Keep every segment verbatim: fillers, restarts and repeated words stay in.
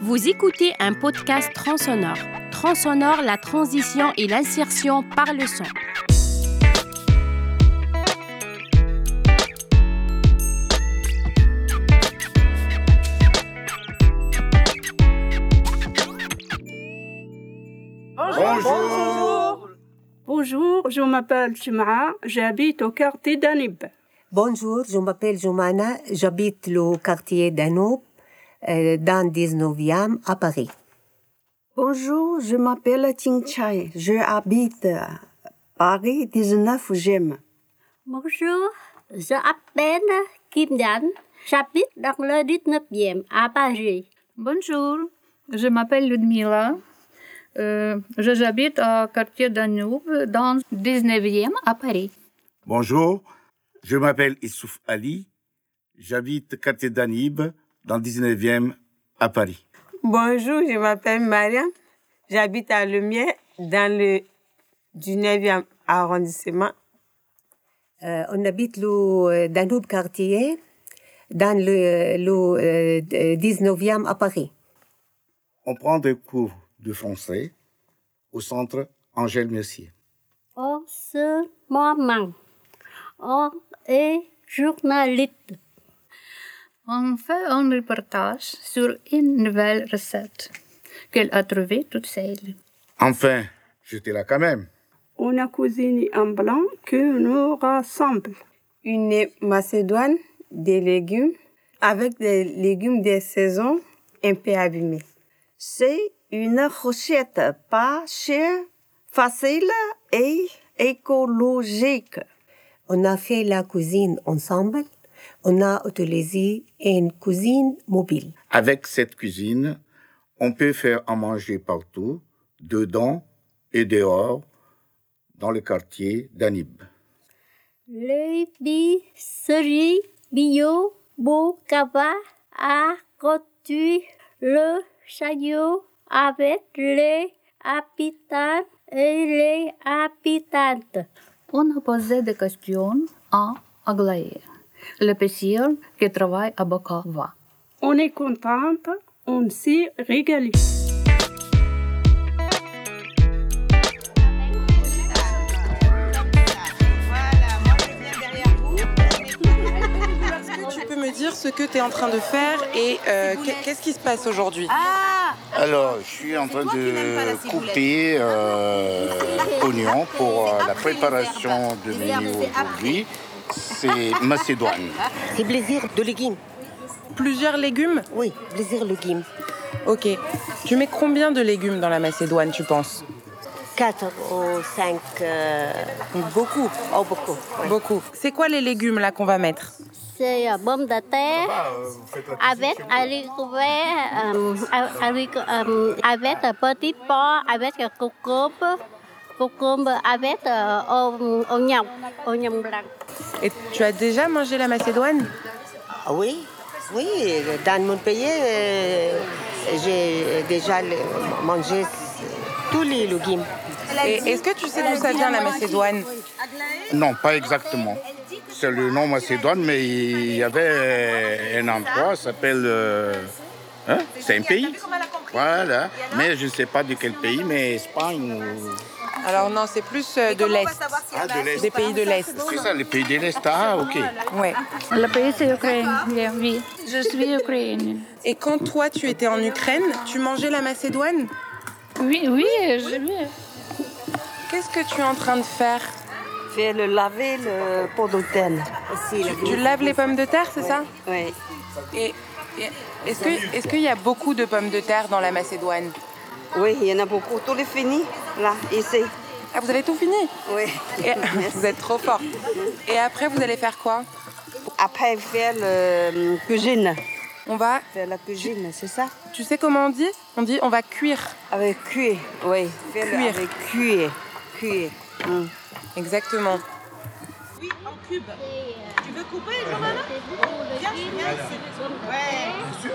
Vous écoutez un podcast Transonore. Transonore, la transition et l'insertion par le son. Bonjour. Bonjour, je m'appelle Jum'a, j'habite au quartier Danib. Bonjour, je m'appelle Joumana, j'habite le quartier Danube, euh, dans le dix-neuvième à Paris. Bonjour, je m'appelle Ting Chai, je habite à Paris dix-neuvième. Bonjour, je m'appelle Kim Dan, j'habite dans le dix-neuvième à Paris. Bonjour, je m'appelle Ludmila. Euh, je j'habite au quartier Danube, dans le dix-neuvième à Paris. Bonjour, je m'appelle Issouf Ali. J'habite quartier Danube, dans le dix-neuvième à Paris. Bonjour, je m'appelle Mariam. J'habite à Lumière, dans le dix-neuvième arrondissement. Euh, on habite le Danube quartier, dans le, le euh, dix-neuvième à Paris. On prend des cours de français au centre Angèle Mercier. En ce moment, on est journaliste. On fait un reportage sur une nouvelle recette qu'elle a trouvée toute seule. Enfin, j'étais là quand même. On a cuisiné un blanc qui nous rassemble. Une macédoine, des légumes, avec des légumes des saisons un peu abîmés. C'est une recette pas chère, facile et écologique. On a fait la cuisine ensemble. On a utilisé une cuisine mobile. Avec cette cuisine, on peut faire à manger partout, dedans et dehors, dans le quartier Danube. L'épicerie bio Bokava a conduit le chariot avec les habitants et les habitantes. On a posé des questions à Aglaé, le pêcheur qui travaille à Bokava. On est contente, on s'est régalé. Tu peux me dire ce que tu es en train de faire et euh, qu'est-ce qui se passe aujourd'hui? Alors, je suis en train de couper euh, oignons pour euh, la préparation de menu aujourd'hui. C'est macédoine. C'est plaisir de légumes. Plusieurs légumes? Oui, plaisir légumes. Ok. Tu mets combien de légumes dans la macédoine, tu penses? Quatre ou cinq, euh, beaucoup, oh beaucoup. Oui. Beaucoup. C'est quoi les légumes là qu'on va mettre? C'est euh, pomme de terre avec haricots verts, euh, avec, euh, avec un petit porc, avec un concombre, concombre avec euh, oignon, oignon blanc. Et tu as déjà mangé la macédoine? Ah oui, oui, dans mon pays, euh, j'ai déjà mangé tous les légumes. Et est-ce que tu sais d'où ça vient la macédoine? Non, pas exactement. C'est le nom macédoine, mais il y avait un endroit, ça s'appelle... Euh, hein? C'est un pays. Voilà. Mais je ne sais pas de quel pays, mais Espagne ou... Alors non, c'est plus euh, de l'Est. Ah, de l'Est. Des pays de l'Est. C'est ça, les pays de l'Est. Ah, ok. Ouais. Le pays, c'est l'Ukraine. Oui, je suis ukrainienne. Et quand toi, tu étais en Ukraine, tu mangeais la macédoine? Oui, oui, je oui. Qu'est-ce que tu es en train de faire? Faire le laver le pot de terre. Tu, tu laves les pommes de terre, c'est ça? Oui. Et, et est-ce que, est-ce qu'il y a beaucoup de pommes de terre dans la Macédoine? Oui, il y en a beaucoup. Tout est fini, là, ici. Ah, vous avez tout fini? Oui. Et, vous êtes trop fort. Et après, vous allez faire quoi? Après, faire la cuisine. On va... Faire la cuisine, c'est ça? Tu sais comment on dit? On dit on va cuire. Avec cuire, oui. Faire Cuire. Avec cuire. Cuire. Mm. Exactement. Oui, en cube. Tu veux couper, Johanna? Bien, merci. Ouais. Bien sûr.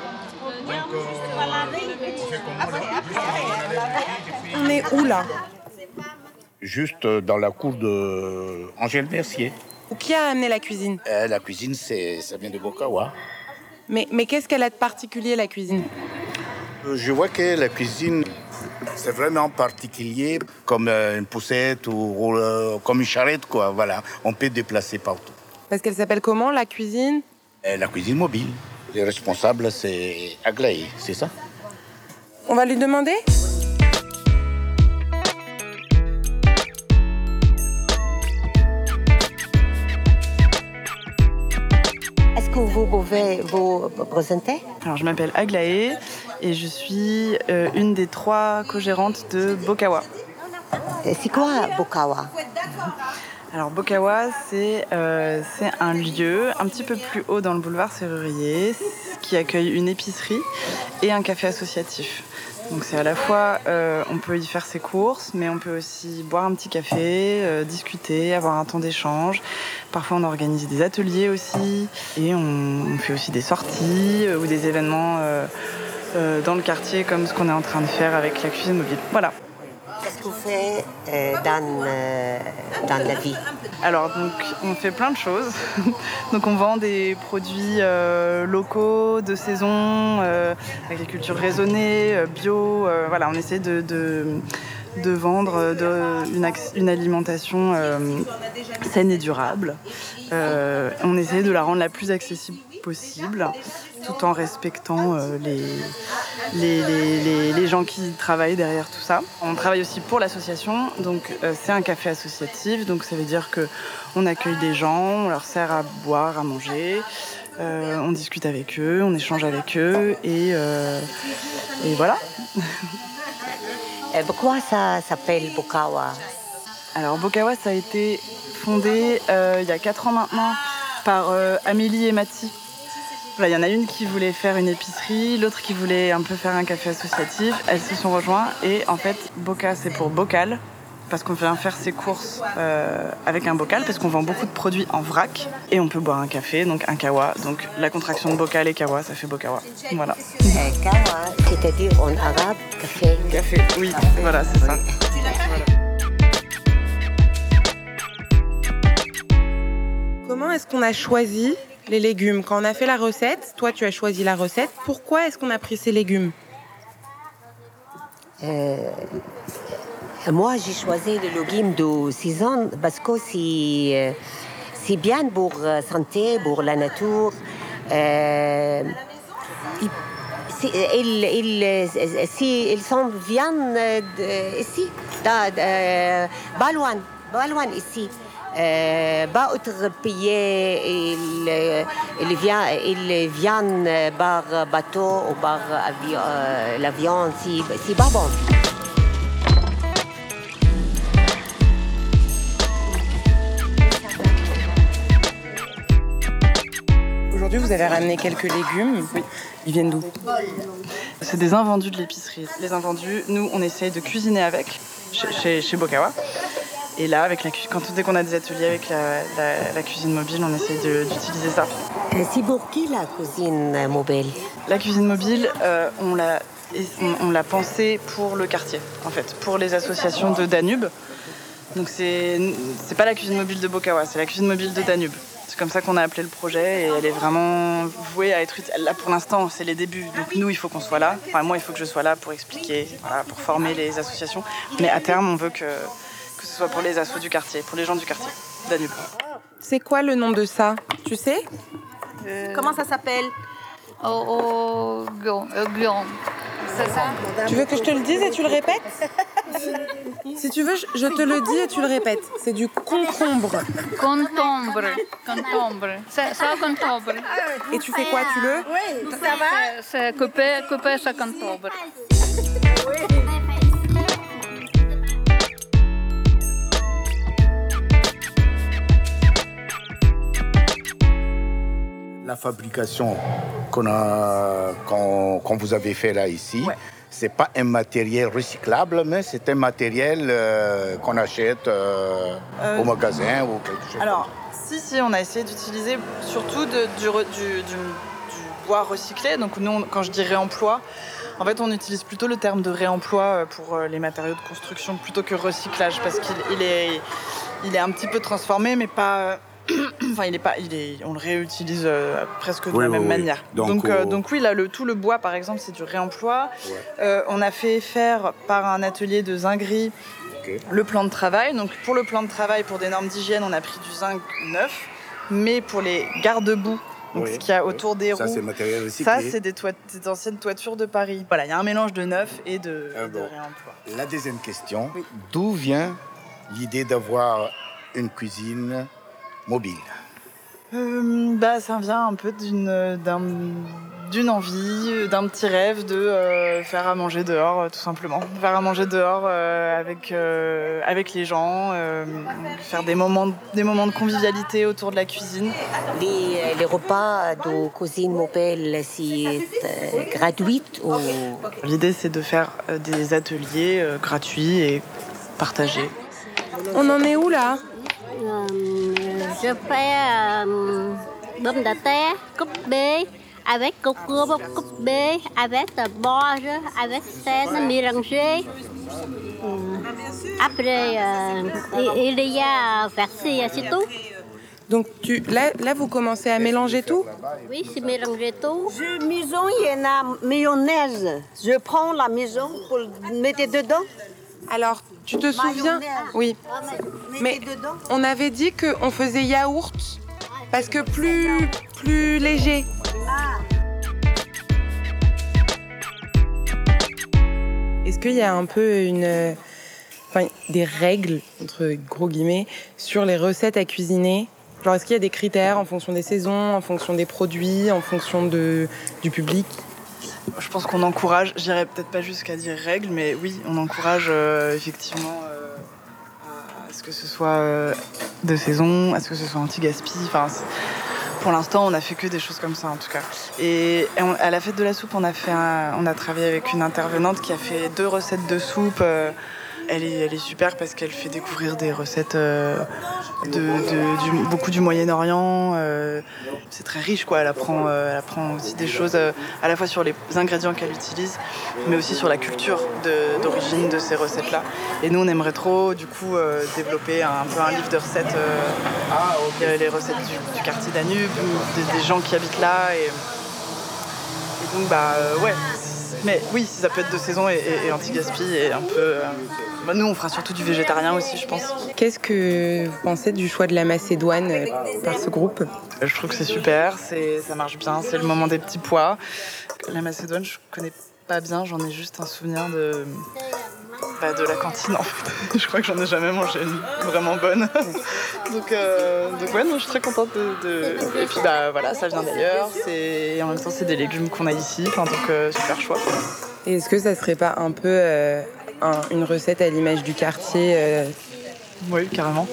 On est où là? Juste dans la cour de Angèle Mercier. Qui a amené la cuisine? Euh, la cuisine, c'est, ça vient de Bokawa. Mais, mais qu'est-ce qu'elle a de particulier, la cuisine? Je vois que la cuisine, c'est vraiment particulier, comme une poussette ou comme une charrette, quoi. Voilà, on peut déplacer partout. Parce qu'elle s'appelle comment, la cuisine? La cuisine mobile. Le responsable, c'est Aglaé, c'est ça? On va lui demander? Est-ce que vous pouvez vous présenter? Alors, je m'appelle Aglaé et je suis euh, une des trois co-gérantes de Bokawa. C'est quoi Bokawa? Alors Bokawa, c'est euh, c'est un lieu un petit peu plus haut dans le boulevard Serrurier qui accueille une épicerie et un café associatif. Donc c'est à la fois, euh, on peut y faire ses courses, mais on peut aussi boire un petit café, euh, discuter, avoir un temps d'échange. Parfois on organise des ateliers aussi et on, on fait aussi des sorties euh, ou des événements euh, euh, dans le quartier comme ce qu'on est en train de faire avec la cuisine mobile. Voilà. Qu'est-ce que vous faites euh, dans, euh, dans la vie? Alors, donc, on fait plein de choses. Donc, on vend des produits euh, locaux, de saison, euh, agriculture raisonnée, euh, bio. Euh, voilà, on essaie de, de, de vendre de, une, une alimentation euh, saine et durable. Euh, on essaie de la rendre la plus accessible possible, tout en respectant euh, les, les, les, les, les gens qui travaillent derrière tout ça. On travaille aussi pour l'association, donc euh, c'est un café associatif, donc ça veut dire qu'on accueille des gens, on leur sert à boire, à manger, euh, on discute avec eux, on échange avec eux, et, euh, et voilà. Et pourquoi ça s'appelle Bokawa? Alors Bokawa, ça a été fondé euh, il y a quatre ans maintenant par euh, Amélie et Mathie. Voilà, il y en a une qui voulait faire une épicerie, l'autre qui voulait un peu faire un café associatif. Elles se sont rejointes et en fait, Boka, c'est pour bocal, parce qu'on vient faire ses courses euh, avec un bocal, parce qu'on vend beaucoup de produits en vrac et on peut boire un café, donc un kawa. Donc la contraction de bocal et kawa, ça fait Bokawa. Voilà. Euh, kawa, c'est-à-dire en arabe, café. Café, oui, café. Voilà, c'est ça. Voilà. Comment est-ce qu'on a choisi les légumes? Quand on a fait la recette, toi tu as choisi la recette, pourquoi est-ce qu'on a pris ces légumes? euh, Moi j'ai choisi les légumes de saison parce que c'est, c'est bien pour la santé, pour la nature. Euh, ils, ils, ils, ils sont bien ici, dans, euh, pas loin, pas loin ici. Euh, pas autre pays, ils, ils, viennent, ils viennent par bateau ou par avion, euh, l'avion, c'est, c'est pas bon. Aujourd'hui, vous avez ramené quelques légumes. Oui. Ils viennent d'où? C'est des invendus de l'épicerie. Les invendus, nous, on essaye de cuisiner avec, chez, chez, chez Bokawa. Et là, avec la, quand, dès qu'on a des ateliers avec la, la, la cuisine mobile, on essaie de, d'utiliser ça. C'est pour qui la cuisine mobile? La cuisine mobile, euh, on, l'a, on, on l'a pensée pour le quartier, en fait, pour les associations de Danube. Donc c'est, c'est pas la cuisine mobile de Bokawa, c'est la cuisine mobile de Danube. C'est comme ça qu'on a appelé le projet et elle est vraiment vouée à être utile. Là, pour l'instant, c'est les débuts. Donc nous, il faut qu'on soit là. Enfin, moi, il faut que je sois là pour expliquer, voilà, pour former les associations. Mais à terme, on veut que... que ce soit pour les assos du quartier, pour les gens du quartier, Danube. C'est quoi le nom de ça? Tu sais? euh... Comment ça s'appelle? Oh, oh, C'est ça? Tu veux que je te le dise et tu le répètes? Si tu veux, je te le dis et tu le répètes. C'est du concombre. Concombre. Concombre. C'est ça, concombre. Et tu fais quoi? Tu le? Oui, ça va? C'est, c'est couper, couper ce concombre. Oui. La fabrication qu'on a, qu'on, qu'on vous avez fait là ici, ouais. C'est pas un matériel recyclable, mais c'est un matériel euh, qu'on achète euh, euh, au magasin ou quelque chose. Alors, si, si, on a essayé d'utiliser surtout de, du, du, du, du bois recyclé. Donc nous, on, quand je dis réemploi, en fait, on utilise plutôt le terme de réemploi pour les matériaux de construction plutôt que recyclage, parce qu'il il est, il est un petit peu transformé, mais pas... enfin, il est pas, il est, on le réutilise euh, presque de oui, la même oui, manière. oui. Donc, donc, euh, euh... donc oui, là, le, tout le bois, par exemple, c'est du réemploi. Ouais. Euh, on a fait faire par un atelier de zinguerie okay. le plan de travail. Donc pour le plan de travail, pour des normes d'hygiène, on a pris du zinc neuf, mais pour les garde-boue, donc oui. ce qu'il y a autour des ça, roues, c'est matériel recyclé. Ça, c'est des, toi- des anciennes toitures de Paris. Voilà, il y a un mélange de neuf et de, ah, et bon. de réemploi. La deuxième question, oui. d'où vient l'idée d'avoir une cuisine mobile? euh, bah, Ça vient un peu d'une, d'un, d'une envie, d'un petit rêve de euh, faire à manger dehors, euh, tout simplement. Faire à manger dehors euh, avec, euh, avec les gens, euh, faire des moments, des moments de convivialité autour de la cuisine. Les, les repas de cuisine mobile, c'est euh, gratuit ou... L'idée, c'est de faire euh, des ateliers euh, gratuits et partagés. On en est où là? euh, Je fais euh, bông de terre coupée avec concombre coupé, avec borge, avec sel mélangé. Après, euh, il y a versé, c'est tout. Donc tu, là, là, vous commencez à mélanger tout? Oui, c'est mélanger tout. Je maison, il y en a mayonnaise. Je prends la maison pour le mettre dedans. Alors, tu te souviens? Oui. Mais on avait dit qu'on faisait yaourt parce que plus, plus léger. Est-ce qu'il y a un peu une, enfin, des règles, entre gros guillemets, sur les recettes à cuisiner? Genre, est-ce qu'il y a des critères en fonction des saisons, en fonction des produits, en fonction de, du public? Je pense qu'on encourage, je dirais peut-être pas jusqu'à dire règles, mais oui, on encourage euh, effectivement euh, à ce que ce soit euh, de saison, à ce que ce soit anti-gaspi. Enfin, pour l'instant, on n'a fait que des choses comme ça en tout cas. Et, et on, à la fête de la soupe, on a, fait un, on a travaillé avec une intervenante qui a fait deux recettes de soupe. Euh, Elle est, elle est super parce qu'elle fait découvrir des recettes euh, de, de, du, beaucoup du Moyen-Orient. Euh, c'est très riche, quoi. Elle apprend, euh, elle apprend aussi des choses euh, à la fois sur les ingrédients qu'elle utilise, mais aussi sur la culture de, d'origine de ces recettes-là. Et nous, on aimerait trop, du coup, euh, développer un, un peu un livre de recettes, euh, les recettes du, du quartier Danube, des, des gens qui habitent là. Et, et donc, bah, euh, ouais. Mais oui, ça peut être de saison et, et, et anti-gaspi et un peu... Euh, bah nous, on fera surtout du végétarien aussi, je pense. Qu'est-ce que vous pensez du choix de la Macédoine euh, par ce groupe? Je trouve que c'est super, c'est, ça marche bien, c'est le moment des petits pois. La Macédoine, je connais pas bien, j'en ai juste un souvenir de... Bah, de la cantine, en fait. Je crois que j'en ai jamais mangé une vraiment bonne. donc, euh, donc ouais, non, je suis très contente de... de... Et puis bah voilà, ça vient d'ailleurs, c'est... et en même temps, c'est des légumes qu'on a ici, enfin, donc euh, super choix. Et est-ce que ça serait pas un peu euh, un, une recette à l'image du quartier euh... Oui, carrément.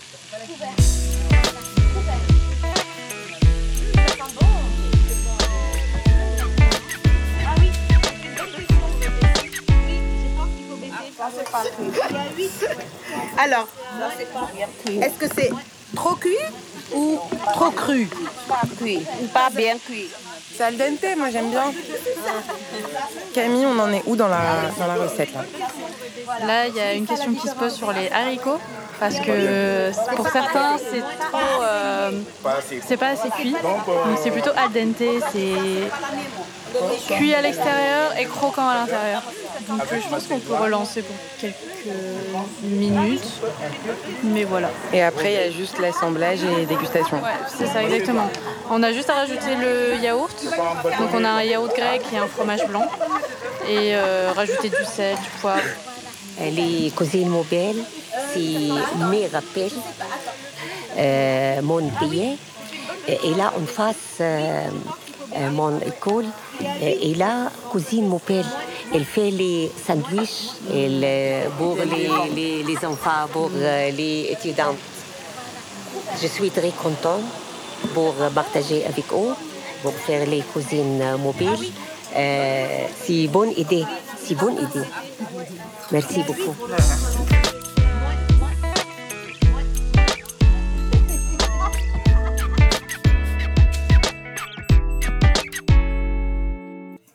Alors, est-ce que c'est trop cuit ou trop cru? Pas cuit, pas bien cuit. C'est al dente, moi j'aime bien. Camille, on en est où dans la, dans la recette là? Là, il y a une question qui se pose sur les haricots. Parce que pour certains, c'est trop, euh, c'est pas assez cuit. Donc c'est plutôt al dente, c'est cuit à l'extérieur et croquant à l'intérieur. Donc je pense qu'on peut relancer pour quelques minutes. Mais voilà. Et après, il y a juste l'assemblage et dégustation. Ouais, c'est ça, exactement. On a juste à rajouter le yaourt. Donc on a un yaourt grec et un fromage blanc. Et euh, rajouter du sel, du poivre. Les cuisines mobiles, c'est me rappelle euh, mon pays. Et là, en face euh, mon école, et là, cuisine mobile. Elle fait les sandwichs elle, pour les, les, les enfants, pour les étudiants. Je suis très contente pour partager avec eux, pour faire les cuisines mobiles. Euh, c'est une bonne idée. C'est une bonne idée. Merci beaucoup.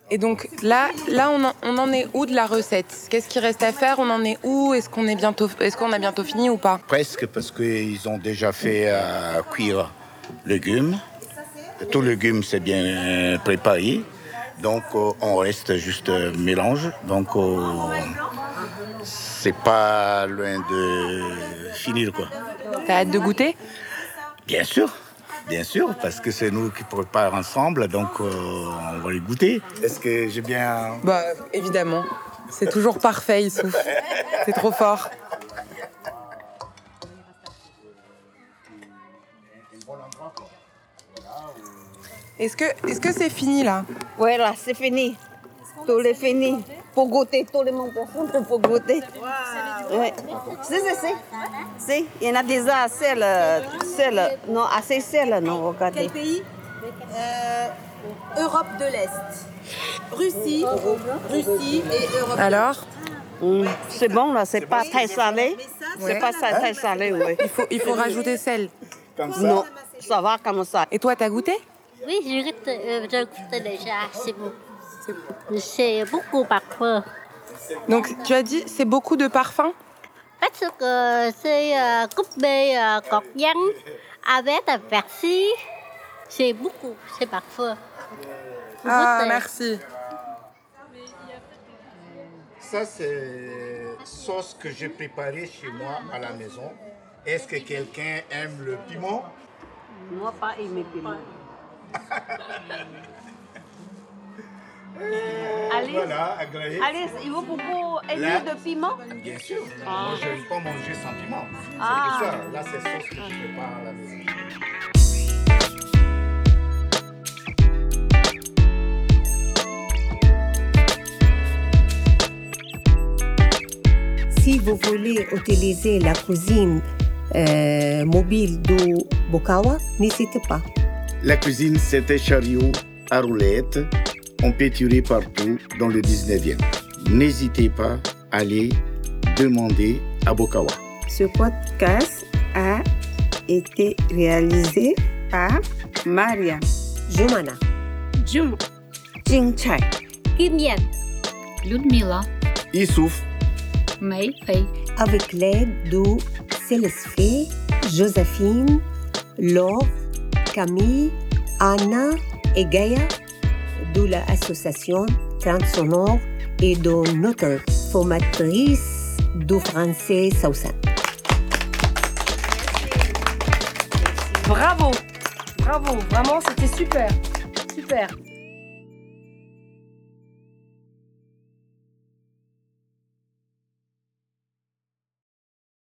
Et donc là, là on, en, on en est où de la recette? Qu'est-ce qui reste à faire? On en est où? Est-ce qu'on est bientôt, est-ce qu'on a bientôt fini ou pas? Presque, parce qu'ils ont déjà fait euh, cuire légumes. Tout légume, c'est bien préparé. Donc, euh, on reste juste euh, mélange. Donc, euh, c'est pas loin de finir, quoi. T'as hâte de goûter? Bien sûr, bien sûr, parce que c'est nous qui préparons ensemble, donc euh, on va les goûter. Est-ce que j'ai bien... Bah, évidemment. C'est toujours parfait, Youssouf. C'est trop fort. Est-ce que, est-ce que c'est fini, là? Voilà, c'est fini. Tout est fini. Pour goûter, tout le monde pour goûter. Ouais. C'est, c'est, c'est. C'est. Il y en a déjà assez, sel. Non, assez sel, non, regardez. Quel pays? euh, Europe de l'Est. Russie, Russie et Europe. Alors? Mmh. C'est bon, là, c'est pas très salé. C'est Ouais. pas ça, très salé, oui. Il faut, il faut rajouter sel. Comme ça? Non, ça va comme ça. Et toi, t'as goûté? Oui, je goûte, euh, je goûte déjà. C'est bon. C'est beaucoup parfum. Donc, tu as dit, c'est beaucoup de parfum? Parce que c'est euh, coupé euh, coriandre avec un persil. C'est beaucoup, c'est parfum. Vous Ah, goûtez. merci. Ça, c'est sauce que j'ai préparée chez moi à la maison. Est-ce que quelqu'un aime le piment? Moi, pas aimer piment. Allez, Voilà, agréé. allez, il vous beaucoup aimer Là. de piment? Bien sûr. Moi, je ne vais pas manger sans piment. C'est Ah. pour ça. Là, c'est sauce que je prépare à la maison. Si vous voulez utiliser la cuisine euh, mobile de Bokawa, n'hésitez pas. La cuisine, c'était chariot à roulettes, empêturé partout dans le dix-neuvième. N'hésitez pas à aller demander à Bokawa. Ce podcast a été réalisé par Maria, Jumana, Jum, Jing Chai, Kim Yan, Людмила, Youssouf, Mei Fei. avec l'aide de Céleste, Joséphine, Laure, Camille, Anna et Gaïa de l'association Transsonore et de notre formatrice de français Sausan. Bravo, bravo, vraiment, c'était super, super.